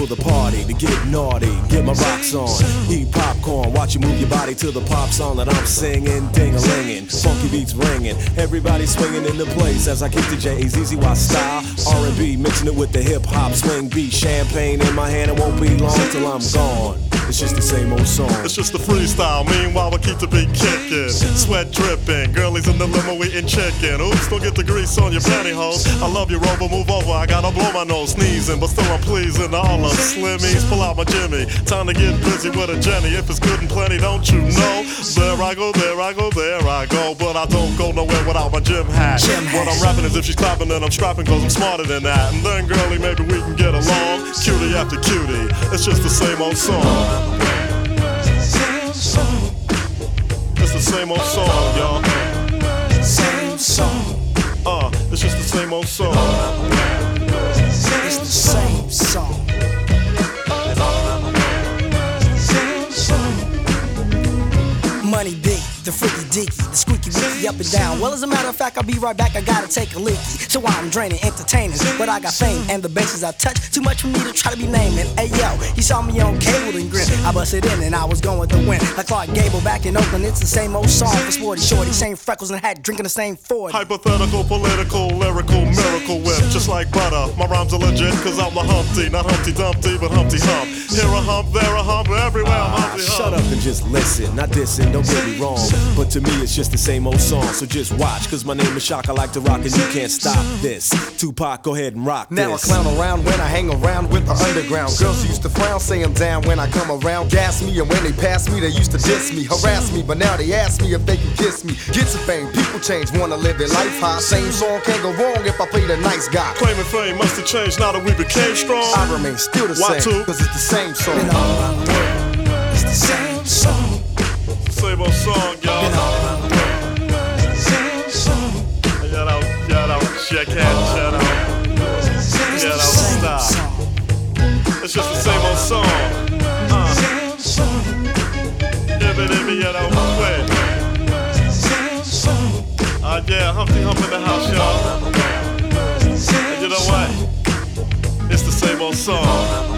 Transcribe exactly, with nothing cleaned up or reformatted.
for the party, to get naughty, get my rocks on, eat popcorn, watch you move your body to the pop song that I'm singing, ding-a-lingin', funky beats ringing, everybody swinging in the place as I kick the J-Z Z Y style, R and B, mixing it with the hip-hop swing beat, champagne in my hand, it won't be long till I'm gone. It's just the same old song. It's just a freestyle. Meanwhile, we keep the beat kicking. Sweat dripping. Girlies in the limo eating chicken. Oops, don't get the grease on your pantyhose. I love you, Rover. Move over. I gotta blow my nose, sneezing, but still I'm pleasing all the slimmies. Pull out my Jimmy. Time to get busy with a Jenny. If it's good and plenty, don't you know? There I go, there I go, there I go. But I don't go nowhere without my gym hat. Gym what hat. I'm rapping is if she's clapping, then I'm strapping, cause I'm smarter than that. And then, girlie, maybe we can get along. Cutie after cutie. It's just the same old song. It's the same old song, y'all. Same song. Uh, it's just the same old song. It's the same song. Money big, the freaky deaky, the squeaky weaky up and down. Well, as a matter of fact, I'll be right back. I gotta take a leaky. So I'm draining, entertaining, but I got fame and the bases I touch. Too much for me to try to be naming. Hey yo, you saw me on cable and grin. I busted in and I was going to win. Like Clark Gable back in Oakland, it's the same old song for Sporty Shorty. Same freckles and hat, drinking the same forty. Hypothetical, political, lyrical, miracle whip. Just like butter, my rhymes are legit, cause I'm the Humpty. Not Humpty Dumpty, but Humpty Hump. Here a hump, there a hump, everywhere I'm Humpty Hump. Shut up and just listen, not dissing, don't get me wrong. But to me it's just the same old song, so just watch. Cause my name is Shock, I like to rock and you can't stop this. Tupac, go ahead and rock now this. Now I clown around when I hang around with the underground. Girls used to frown, say I'm down when I come around. Gas me, and when they pass me, they used to diss me, harass me. But now they ask me if they can kiss me. Get some fame, people change, wanna live their life high. Same song can't go wrong if I play the nice guy. Claiming fame must have changed now that we became strong. I remain still the Why same, too? cause it's the same song. Been all around the world, it's the same song. Same old song, y'all. Been all around the world, same song. Shout out, shout out, check hand, shout out. It's Shout the out, same stop. song. It's just the same old song. Uh, Same song. give it in me, you know, quit. Same song. Uh, yeah, Humpty Hump in the house, y'all. And you know what? It's the same old song.